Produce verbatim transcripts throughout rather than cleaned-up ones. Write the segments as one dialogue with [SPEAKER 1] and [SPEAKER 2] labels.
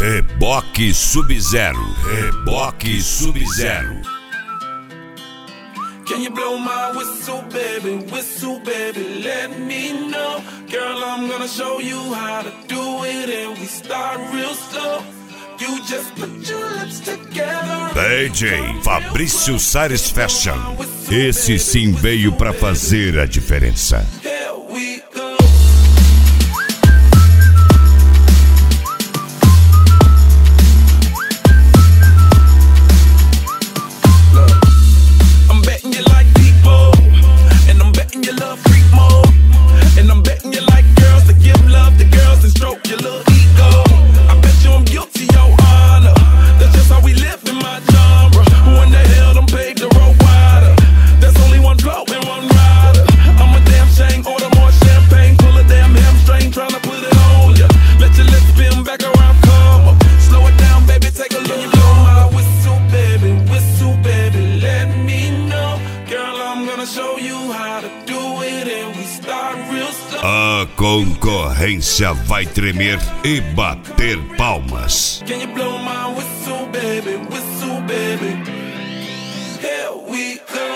[SPEAKER 1] Reboque Sub-Zero. Reboque Sub-Zero.
[SPEAKER 2] Can you blow my whistle, baby, whistle, baby, let me know. Girl, I'm gonna show you how to do it, and we start real slow. You just put your lips together.
[SPEAKER 1] D J Fabrício Sares Fashion. Esse sim veio pra fazer a diferença.
[SPEAKER 2] Here we go.
[SPEAKER 1] A concorrência vai tremer e bater palmas.
[SPEAKER 2] Can you blow my whistle, baby, whistle, baby? Here we go.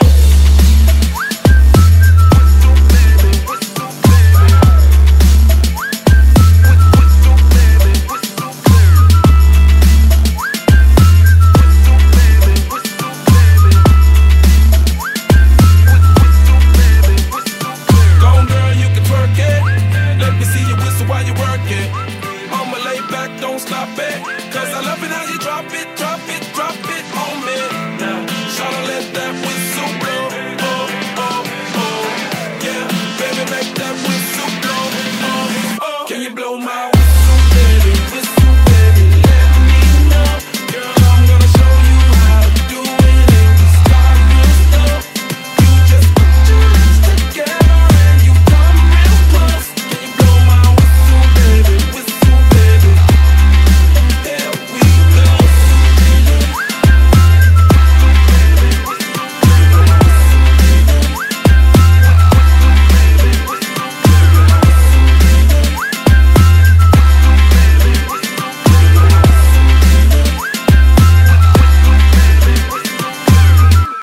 [SPEAKER 2] Can you blow my